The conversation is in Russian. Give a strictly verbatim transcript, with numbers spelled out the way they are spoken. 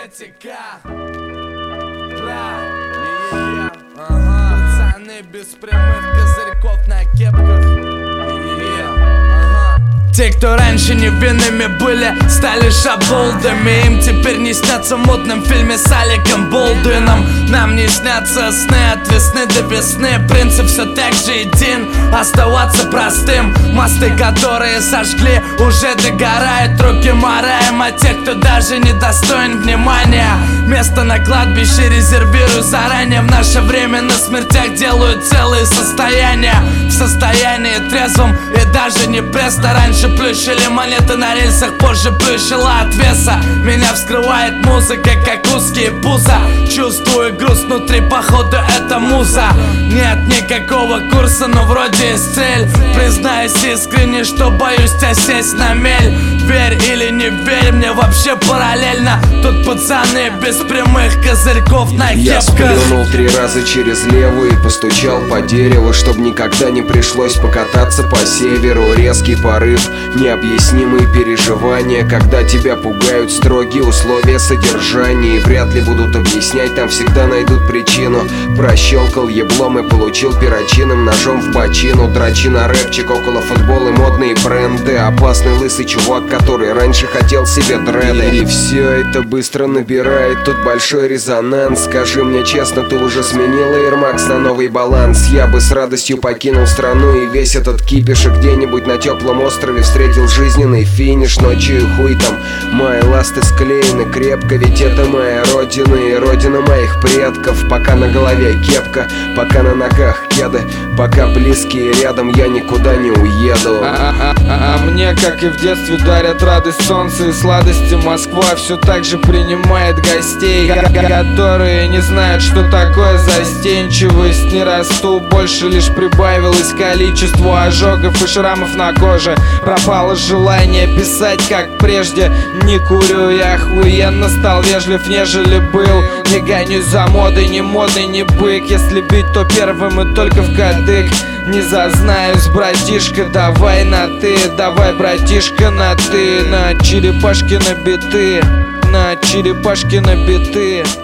эстетика. Бля, е-е-е. Ага. Пацаны без прямых козырьков на кепках. Е-е-е. Ага. Те, кто раньше невинными были, стали шаболдами. Им теперь не снятся в модном фильме с Алеком Болдуином. Нам не снятся сны от весны до весны. Принцип все так же един, оставаться простым. Мосты, которые сожгли, уже догорают. Руки мораем, а те, кто даже не достоин внимания, место на кладбище резервирую заранее. В наше время на смертях делают целые состояния. В состоянии трезвом и даже не пресно. Раньше плющили монеты на рельсах, позже плющила от веса. Меня вскрывает музыка, как узкие пузо. Чувствую груз внутри, походу это муза. Нет никакого курса, но вроде есть цель. Признаюсь искренне, что боюсь тебя сесть на мель. Верь или не верь, мне вообще параллельно. Тут пацаны без прямых козырьков на кепках. Я сплюнул три раза через левую и постучал по дереву, чтоб никогда не пришлось покататься по северу. Резкий порыв, необъяснимые переживания, когда тебя пугают строгие условия содержания. И вряд ли будут объяснять, там всегда найдут причину. Прощелкал еблом и получил перочинным ножом в бочину. Дрочина, рэпчик, около футбола и модные бренды. Опасный лысый чувак, который раньше хотел себе дреды. И все это быстро набирает тут большой резонанс. Скажи мне честно, ты уже сменила Air Max на новый баланс? Я бы с радостью покинул страну и весь этот кипиш, и где-нибудь на теплом острове встретил жизненный финиш. Ночью и хуй там, мои ласты склеены крепко, ведь это моя родина и родина моих предков. Пока на голове кепка, пока на ногах кеды, пока близкие рядом, я никуда не уеду. А, а, а, а мне, как и в детстве, дарят радость солнца и сладости. Москва все так же принимает гостей, которые не знают, что такое застенчивость. Не расту больше, лишь прибавилось количество ожогов и шрамов на коже. Пропало желание писать, как прежде. Не курю, я охуенно стал вежлив, нежели был. Не гонюсь за модой, не модный, не бык. Если бить, то первым и только в кадык. Не зазнаюсь, братишка, давай на ты. Давай, братишка, на ты. На черепашки на биты, на черепашки на биты.